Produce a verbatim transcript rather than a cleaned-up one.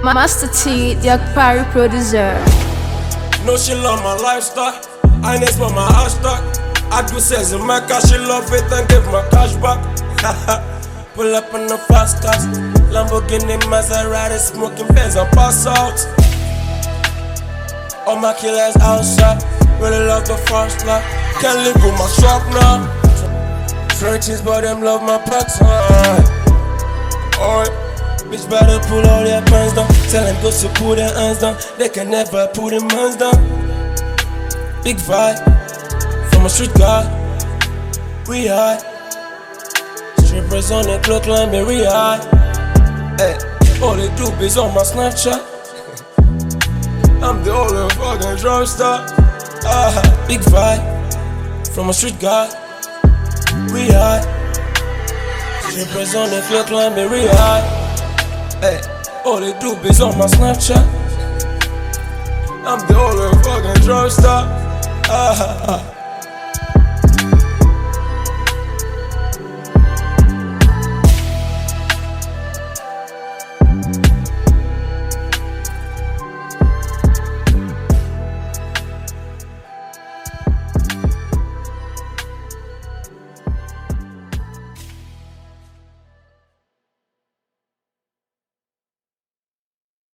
Master T, the Akpari producer. No, she love my lifestyle. I need for my hashtag. I do sales in my car, she love it and give my cash back. Pull up on the fast cars, Lamborghini, Maserati, smoking Benz and pass out. All my killers outside, really love the first life. Can't live with my shop now. Trenches, but them love my packs. Alright, bitch better pull all their pants down. Tell them go to pull their hands down. They can never pull them hands down. Big vibe from a street guy. We high. Strippers on the clock line, very high. Hey, all they do is on my Snapchat. I'm the only fucking drug star. Ah, big vibe from a street guy. We high. Strippers on the clock line, very high. Hey, all they do is on my Snapchat. I'm the only fucking drug star. Ah, ah, ah.